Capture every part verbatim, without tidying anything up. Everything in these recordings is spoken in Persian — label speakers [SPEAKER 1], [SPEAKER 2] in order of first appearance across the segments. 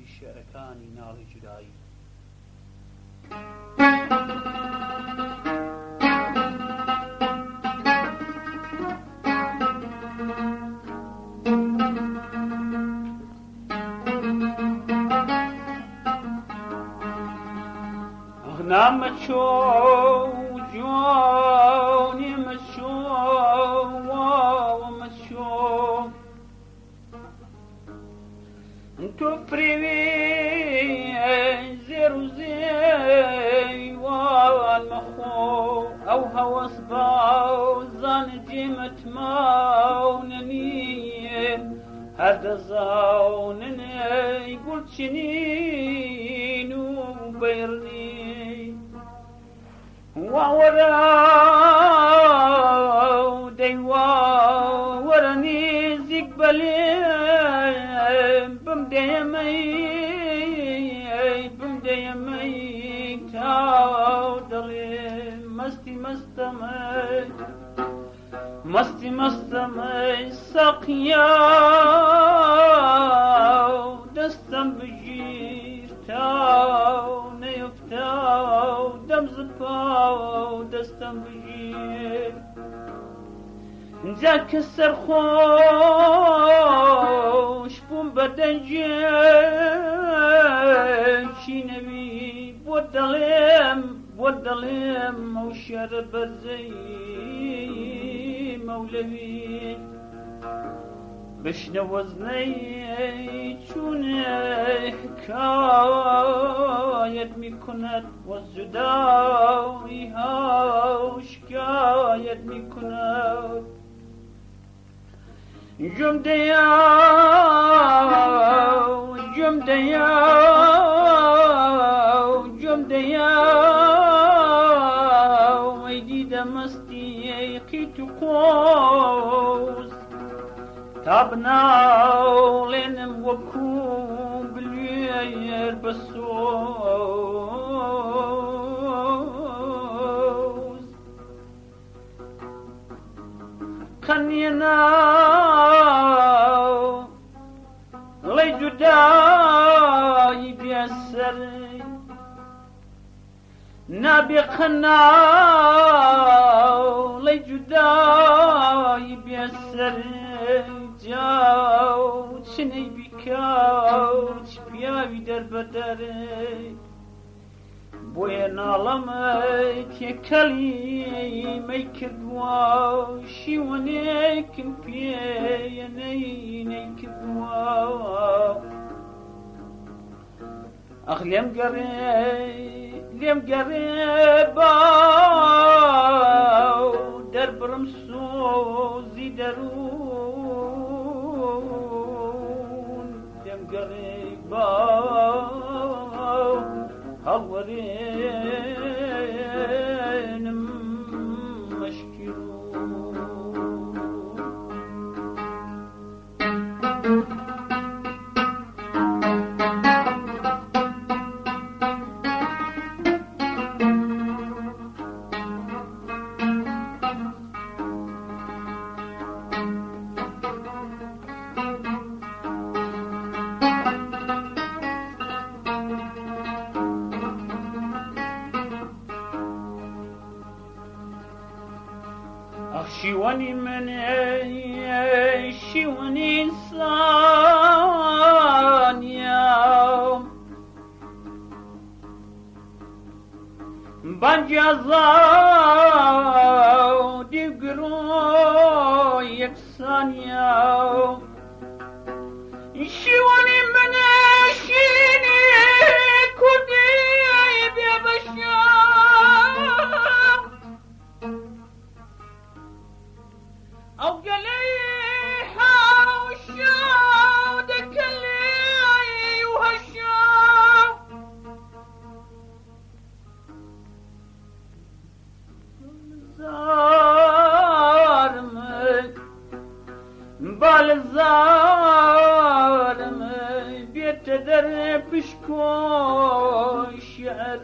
[SPEAKER 1] شێعرەکانی ناڵی جودایی. نامە چۆ جوانی مەچۆ واوە مەچۆ تۆ فرێوێ زێر و زێوان مەخۆ ئەو هەوەس باو زانە جێمەتماونەنیە هەردەزاوننەی گوڵچینین و بەیڕنی وەرە دەیوا وەرە نێزیک بەلێم بمدەیەمەی بمدەیەمەی تاو دەڵێ مەستی مەستەمەی مەستی مەستەمەی سەقیا دەستەم بگیر تاو نەیفتاو دەم زپاو دەستەم بگیر جا کە سەرخۆش بووم بە دەنجێکی نەوی بۆ دەڵێم بۆ دەڵێم ئەو شێرە بەرزەی مەولەوی بشنە وەزنەی چونێ حکایەت میکند وەزجوداوی هاو شکایەت میکند جمدەیا جمدەیا جمدەیا وەی دیدە مەستی قیت و قۆز تا بناڵێنم وەکو بلوێر بە سۆز قەنیە ناو ڵێی جودایی بێسەر نابێ قەناو ڵێی جودایی بێسەر جاو چنەی بیکاوچ پیاوی دەربەدەرێ بۆیە ناڵەمەی تێکەڵی مەی کردووە شیوەنێکم پێیەنەی نەی کردووە ئەخ لێم گەڕێ لێم گەڕێ باو دەربڕم سۆزی دەروون لێم گەڕێ باو هەڵوەرێنم مەشکی شیوانی منی شیوانی انسانیم بنجازاو دیگرو یکسانیم شیوانی منی شینی کردی بیابشم او قلي حاوشاو دكلي وهشاو زارمي بالزارمي بيت در بشكو شعر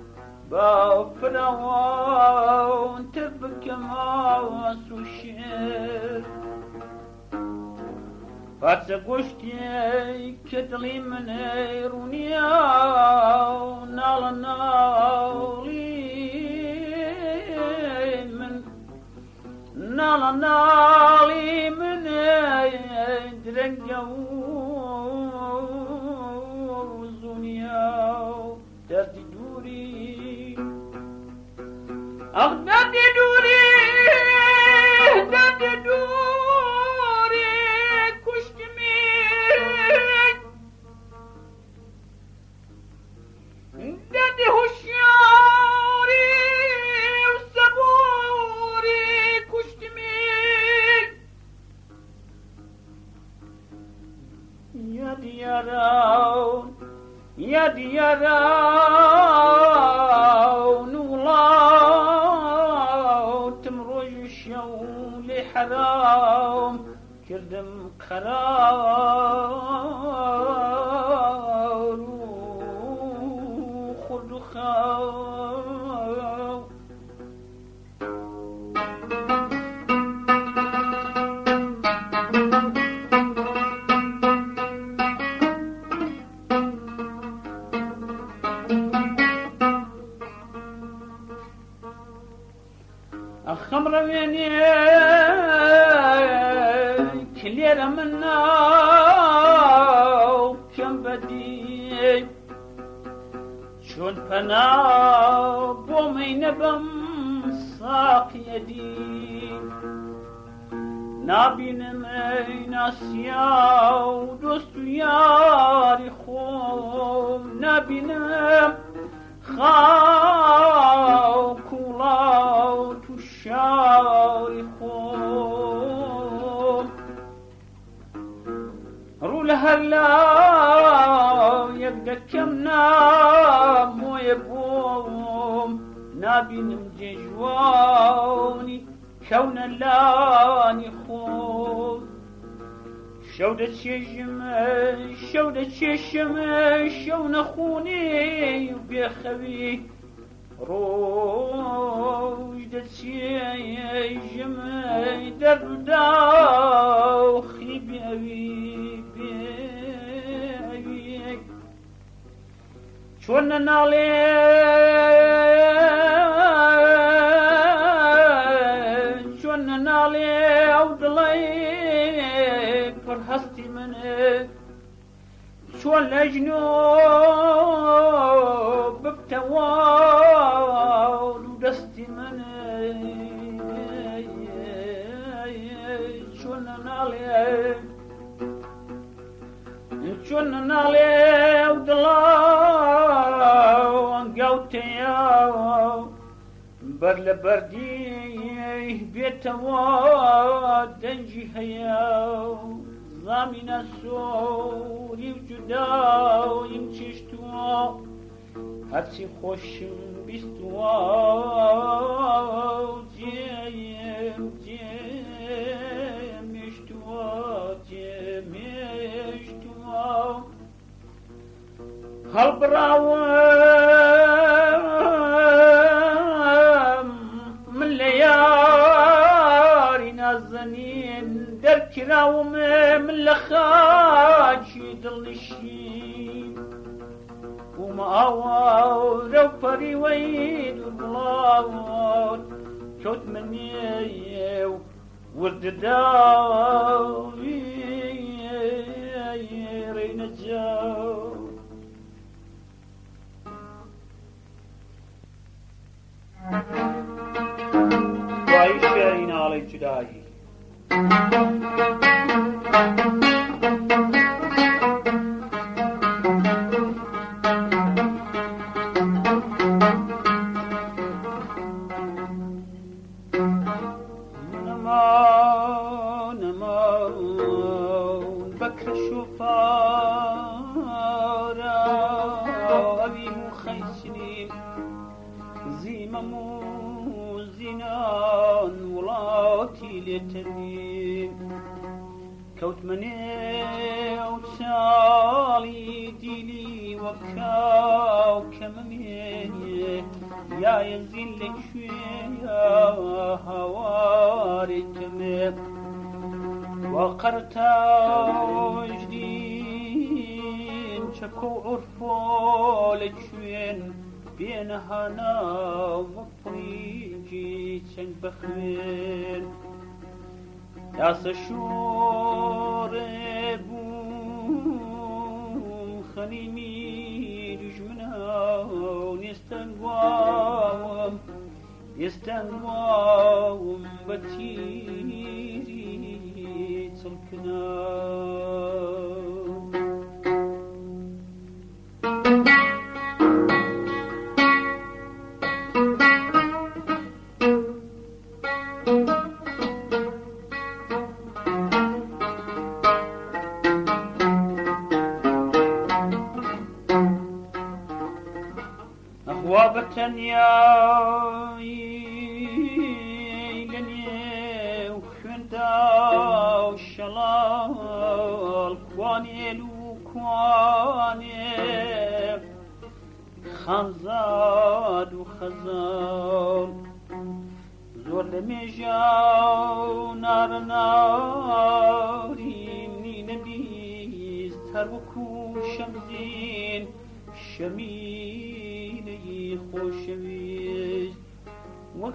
[SPEAKER 1] بافراوان تبكى ماس وشعر پارچە گۆشتی کە دڵی منەی ڕوونیا و ناڵە ناڵی من ناڵە ناڵی منەی درەنگە و زوونیا و دەردی دووری ئەخ دەردی دووری دەردی دووری کوشتمی دەردی هوشیاری و سەبووری کوشتمی یادی یاراون یادی یاراون وڵاتم ڕۆژ و شەو لێ حەرام کردم قەرار و خورد و خاو خمر ويني كليرة منا وكم بدي شون فنا بومي نبم ساق يدي نابين مين اسيا ودوست ياري خوم نابين خاو كولاو تشاري خوم رول هلا يبدا كمنا مو يبوم نابين مجيجواني كونا لاني خوم شودة شجم شودة شجم شون خوني بيخوي روج دشيجم درداو خيبي أبي بي شون نالي شون نالي أودلي فرحستي منك شو الأجنوب بتوال ودستي منك شو نالي شو نالي ودلا وانقوتي يا برل بردي بيتوا دنجي هيا ضامن السوري وجدا يمشيشتوا هرسي خوشم بيستوا جيم جيم يشتوا جيم يشتوا هل براوم من ليالي نازنين دركراوم من لخاج يضل الشين وما أواو رو فري ويد والبلاوت كوت مني ورد داو رين الجو وعيش شارين علي جداي نما نما بكر شفارا أبي مخيسني زيممو زنان ولاتي لتنين كوت مني وتسالي ديلي وكاو كمميني يا ينزل لك شوية هواري تمام وقد هەرتاژدین چەکە و عورفۆ لەکوێن بێنەهانا وەک پڕیجی چەنگ بەخوێن یاسە شۆڕێ بووم خەنیمی دوژمنە و نێستەنگواوم نێستەنگواوم بە تیری چڵکنە تەنیایی لە نێو خوێندا و شەڵاڵ کوانێل و کوانێ خانزاد و خەزان زۆر لە مێژا و نارەناوریم نینە بیست هەروەکو شەمزین شەمینەی خۆشەویست وەک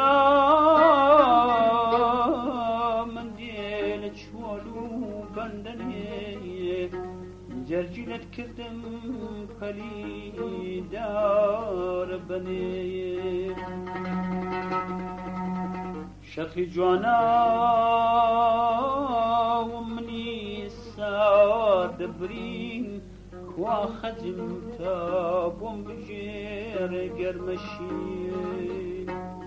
[SPEAKER 1] سیا من دێ لە چۆل و بەندەنێ جەرجینت کردم پەلیدارە بەنێ شەقی جوانە و منی سار دەبرین وا خەجم تا بۆم بژێرە گەرمەشین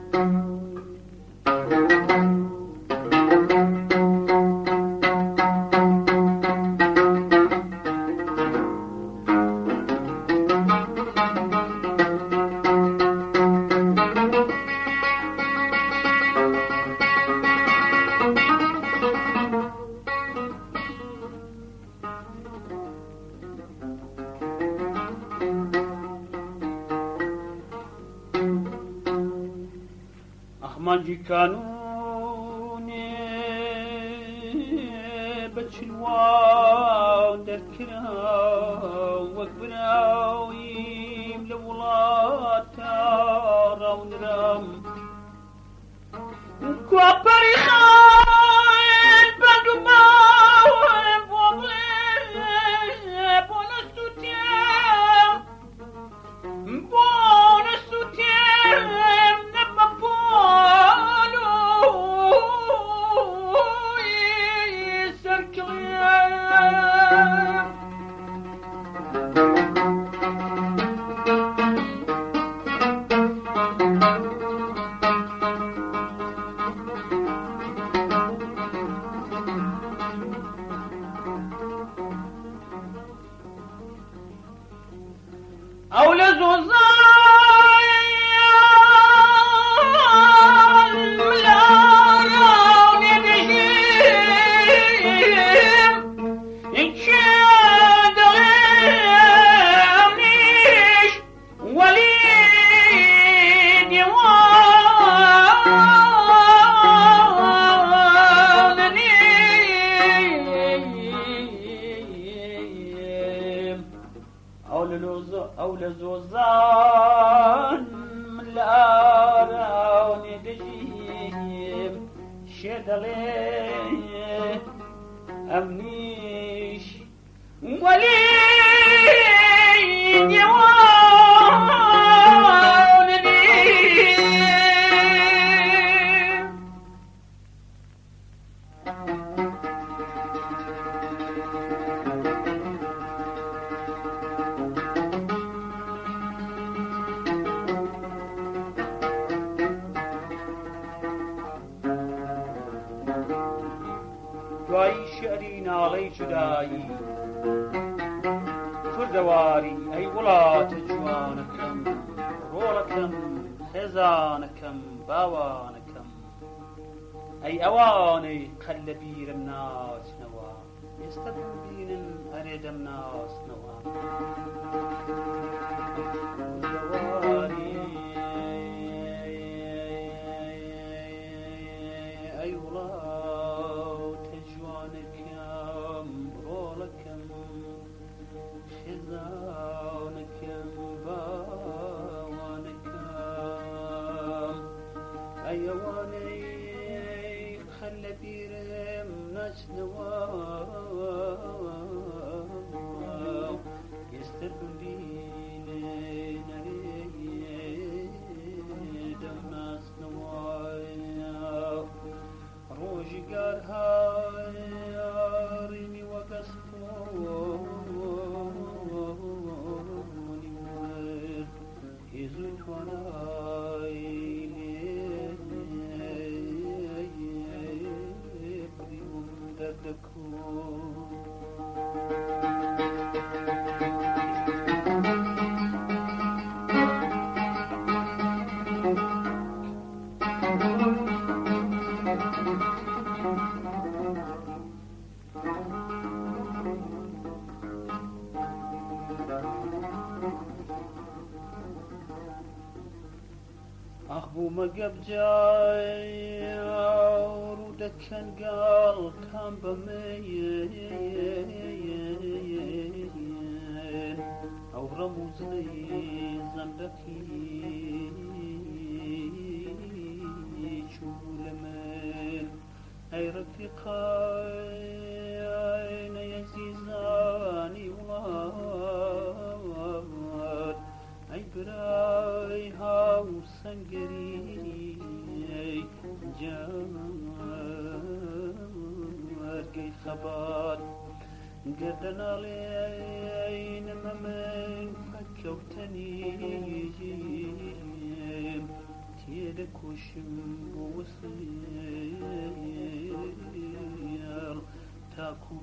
[SPEAKER 1] ئەحمەدی کانونێ بە چلواو دەرکرا وەک براویم لە وڵاتە ڕەونرم کوپەری خان بەند و باوەم بۆ بڵێ بۆ نەسووتێم بۆ نەسووتێم نەبە ئەو لە زۆزان ملاڕاونێ دەژیم ئینچە دەڵێمنیش وەلی دیوانەنیم ئەو لە زۆزان من لە ئاراونێ دەژیم شێ دەڵێ ئەمنیش وەلی دیوانەنیم دوایی شعری ناڵەی جودایی کوردەواری ئەی وڵاتە جوانەکەم ڕۆڵەکەم خێزانەکەم باوانەکەم ئەی ئەوانەی قەل لە بیرم ناچنەوە ئێستا ببینن هەرێ دەمناسنەوە ئەی وڵاتە جوانەکەم بوومە گەبجای ڕوودەکەنگاڵ کام بەمەیێن ئەو ڕەموزنەی زەندەکی چوو لە من ئەی ڕەفیقای نەیەزیزانی وڵات ئەی برای هاو سەنگەری جارگەی خەبات گەردە ناڵێنمە من فەکەوتەنیم تێدەکۆشم بۆ وەسڵ تاکو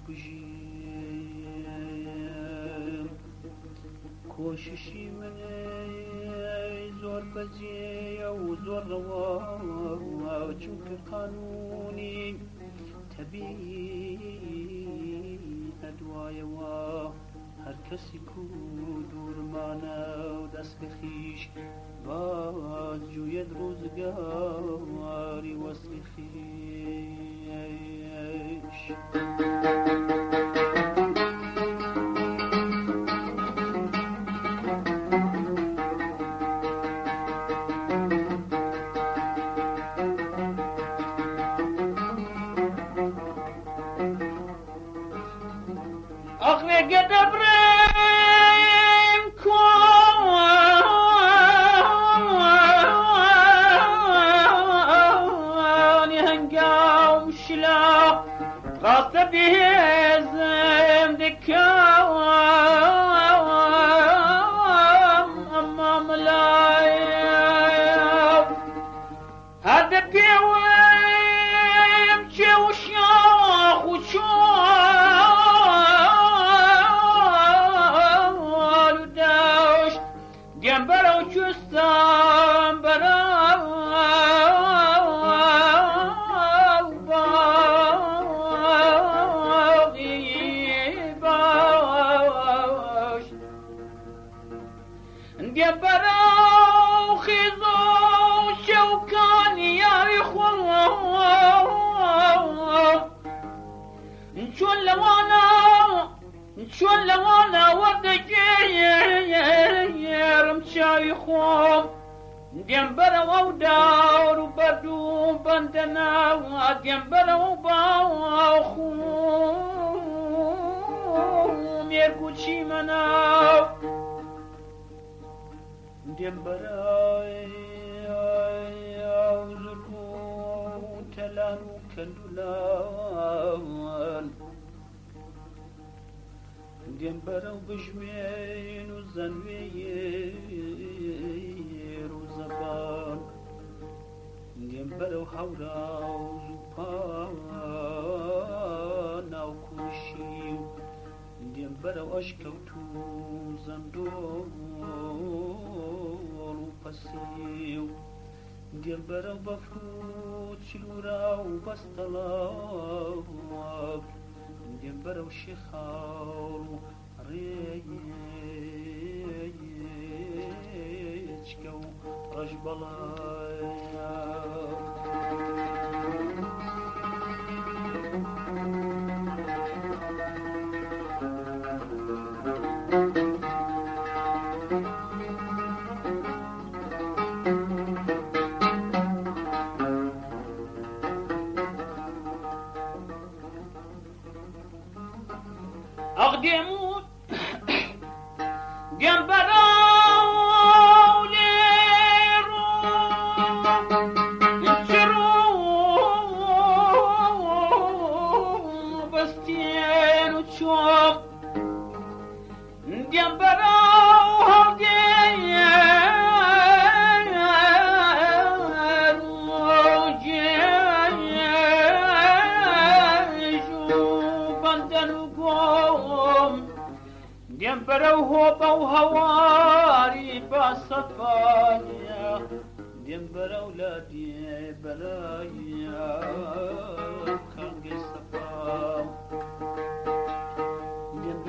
[SPEAKER 1] بژیم کۆششی منێ زۆر بەجێیە و زۆر ڕەوا چونکە قانونی تەبیعی هەدوایەوە هەر کەسی کو دوورمانە و دەست بە خیش باز جوێت ڕۆزگاری وەسڵی خیش چۆن لەوانە وەردەگێرم چاوی خۆم دێم بەرەوە ئەو داور و بەردوو بەندە ناوە دێم بەرەوە باخوم مێرگ و چیمە ناو دێم بەرای زورگ و تەلان و کەندولاوان دێم بەرەو بژمێن و زەنوێر و زەبان دێم بەرەو هەوراوز و پانا و کوشی و دێم بەرەو ئەشکەوت و زەندۆڵ و پەسی و دێم بەرەو بەفر و چلورا و بەستەڵاو دێم بەرەو شێخاڵ و ڕێچکە و ڕەشبەڵایە أقدمون جنب رولي انشروا بستين وتشوف جنب دێم بەرەو هۆبە و هەواری باسەفانە دێم بەرەو لە دێ بەلایە کەنگەی سەفا دێم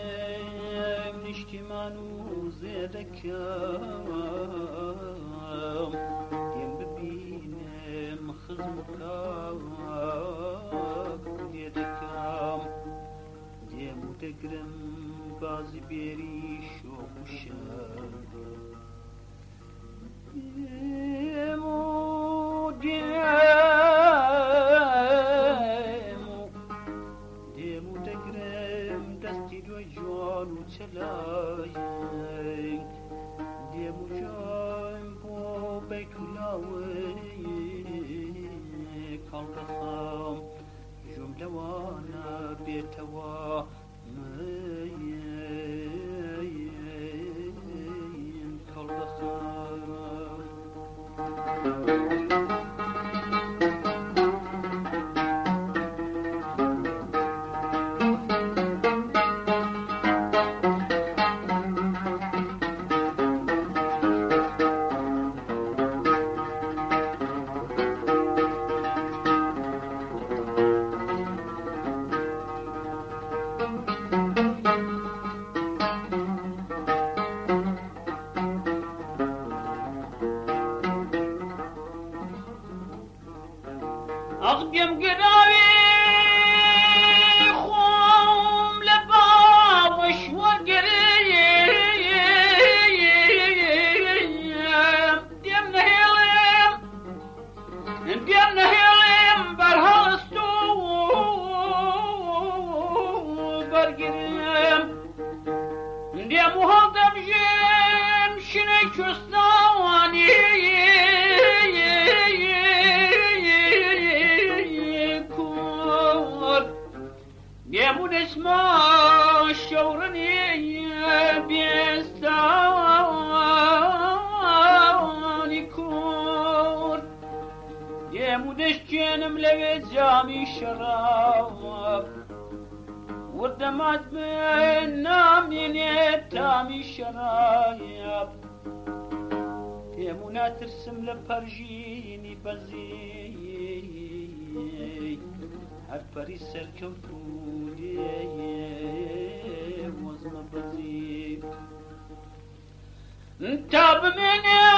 [SPEAKER 1] ببینێ نیشتیمان و زێدەکەم دزم کاک لێ دەکەم دێم و دەگرم بازی بێری شۆخ و شەر دێم و دێم و دێم و دەگرم دەستی دوای جوان و چەلای دێم و جایم بۆ بەیت و لاوەی کاڵ دەخەم ژۆم لەوانە بێتەوە من کاڵ دەخەم أقدم قداوي خوم لباوش وقريم ديمنا هيلم ديمنا هيلم برهالستو برقريم ديمو هضم جيم شني شستواني يمون اسمه الشورني بيستاني كور يمون الشنم لغت جامي شراب والدمات بينا من يتامي شرايب يمون ترسم لبرجيني بزي هر پری سرکەوتووی وەزمە بەزی تا بمێنێ